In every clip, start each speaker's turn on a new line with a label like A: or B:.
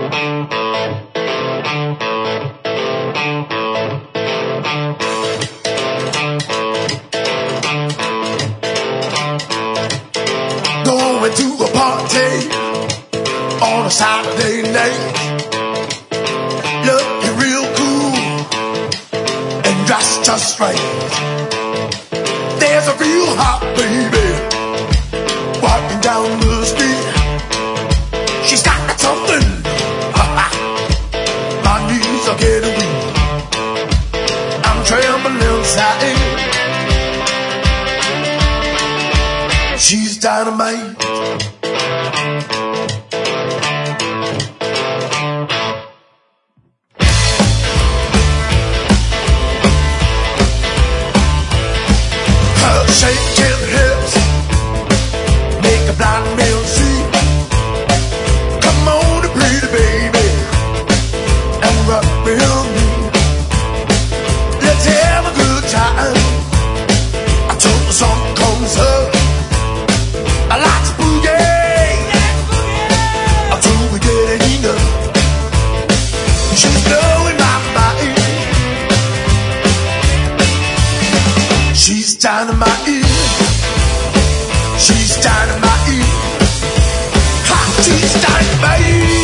A: Going to a party on a Saturday night, looking real cool and dressed just right. There's a real hot baby walking down the street. She's got something, my knees are getting weak. I'm trembling inside. She's dynamite. Her shaking hips make a blind man see. Come on, pretty baby, and rock with me. Let's have a good time until the sun comes up. I like to boogie until we get enough. She's blowing my mind. She's dynamite. She's dynamite. Ha! She's dynamite.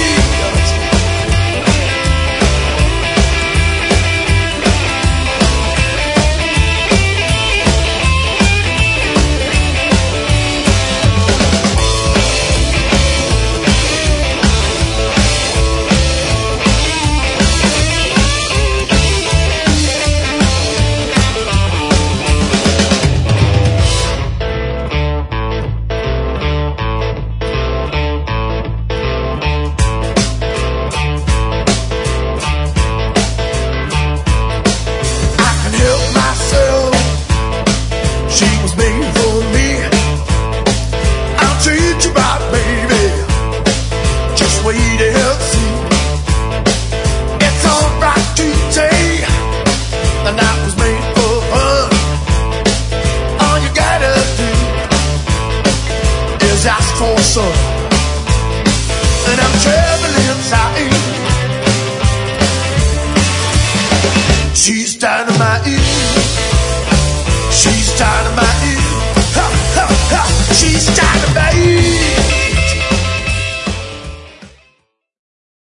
A: She was made for me. I'll treat you right, baby. Just wait and see. It's alright to say the night was made for fun. All you gotta do is ask for some. And I'm traveling inside. She's dynamite. She's dynamite. Ha, ha, ha. She's dynamite.